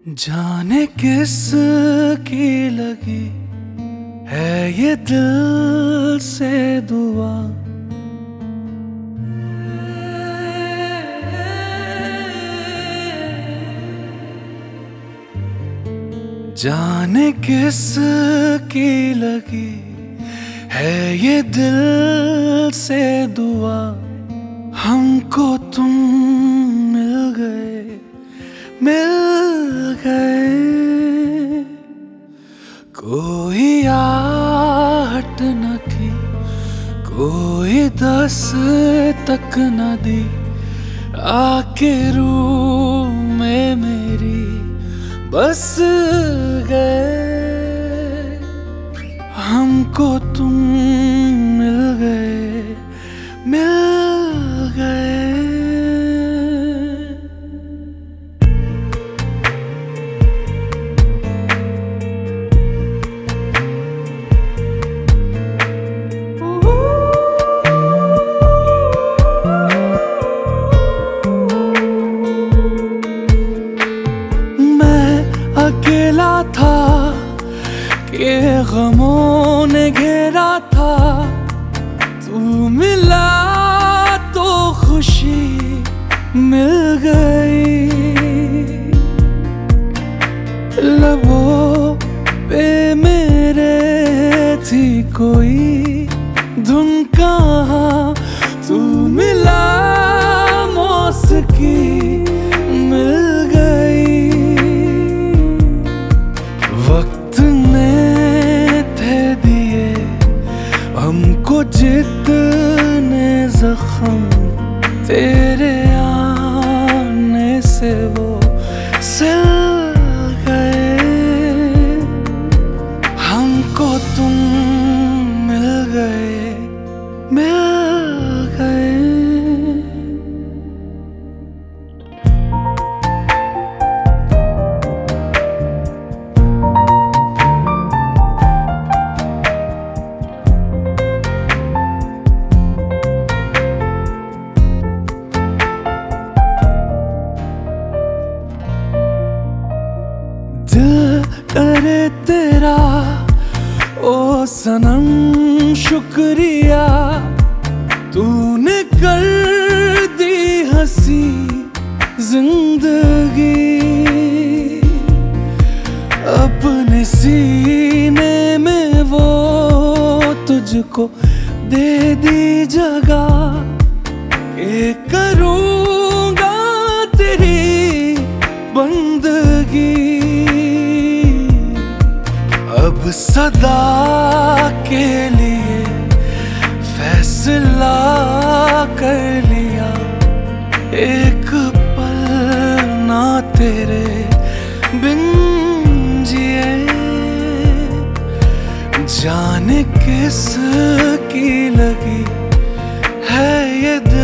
जाने किस की लगी है ये दिल से दुआ। जाने किस की लगी है ये दिल से दुआ। हमको तुम मिल गए, मिल गए। कोई आहट न थी, कोई दस तक न दी, आके रूह में मेरी बस गए। हमको तुम मिल गए, मिल गए। अकेला था कि गमों ने घेरा था, तू मिला तो खुशी मिल गई। लबों पे मेरे थी कोई धुन कहाँ, तू मिला मौसिकी मिल गई। वक्त ने थे दिए हमको जितने जख्म, तेरे आने से वो सिल गए। हमको तुम मिल गए, मिल गए। दिल करे तेरा ओ सनम शुक्रिया, तूने कर दी हंसी जिंदगी। अपने सीने में वो तुझको दे दी जगह, के करूँगा तेरी बंदगी। अब सदा के लिए फैसला कर लिया, एक पल ना तेरे बिन जिए। जाने किस की लगी है ये दिल